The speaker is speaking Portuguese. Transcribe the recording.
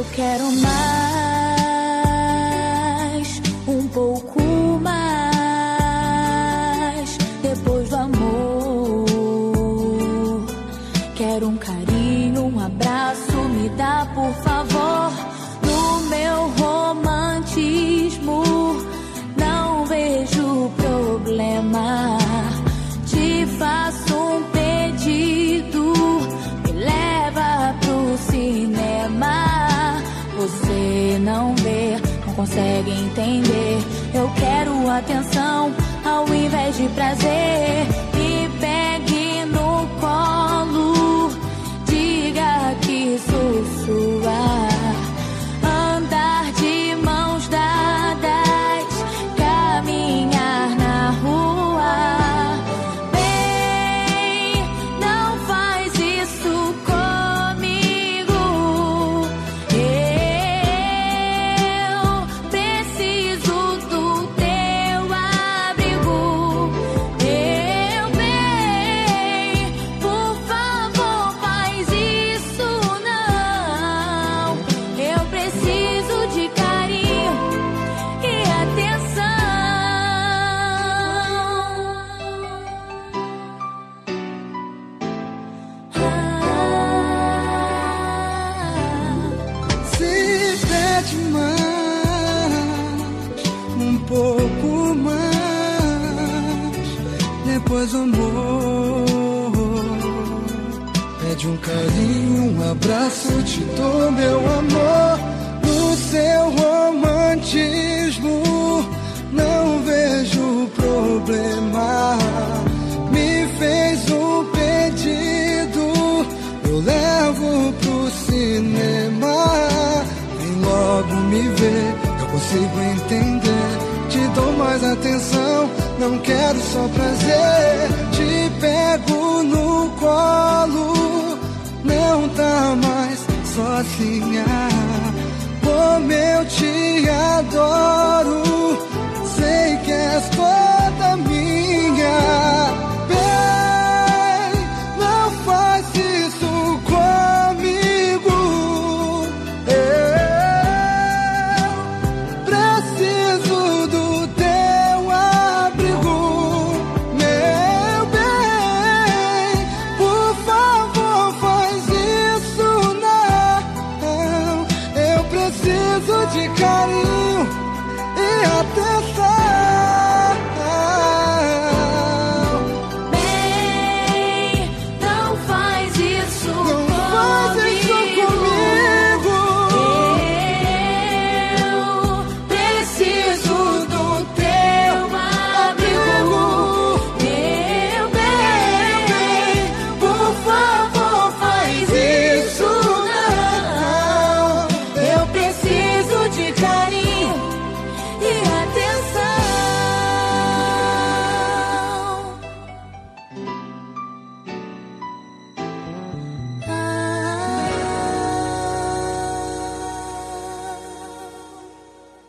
Eu quero mais, um pouco mais, depois do amor. Quero um carinho, um abraço, me dá por favor. No meu romantismo não vejo problema. Te faço um pedido, me leva pro cinema. Você não vê, não consegue entender. Eu quero atenção ao invés de prazer. Me pegue no colo, diga que sou sua. Andar de mãos dadas, caminhar na rua. Bem, não faz isso comigo. Eu preciso do teu abrigo. Eu bem, por favor, faz isso não. Eu preciso de carinho e atenção. Se pede mais, um pouco mais, depois o amor. Pede um carinho, um abraço, te dou meu amor. No seu romantismo não vejo problema. Me fez um pedido, eu levo pro cinema. Vem logo me ver, eu consigo entender. Te dou mais atenção, não quero só prazer. Te pego no colo, não tá mais sozinha. Como eu te adoro.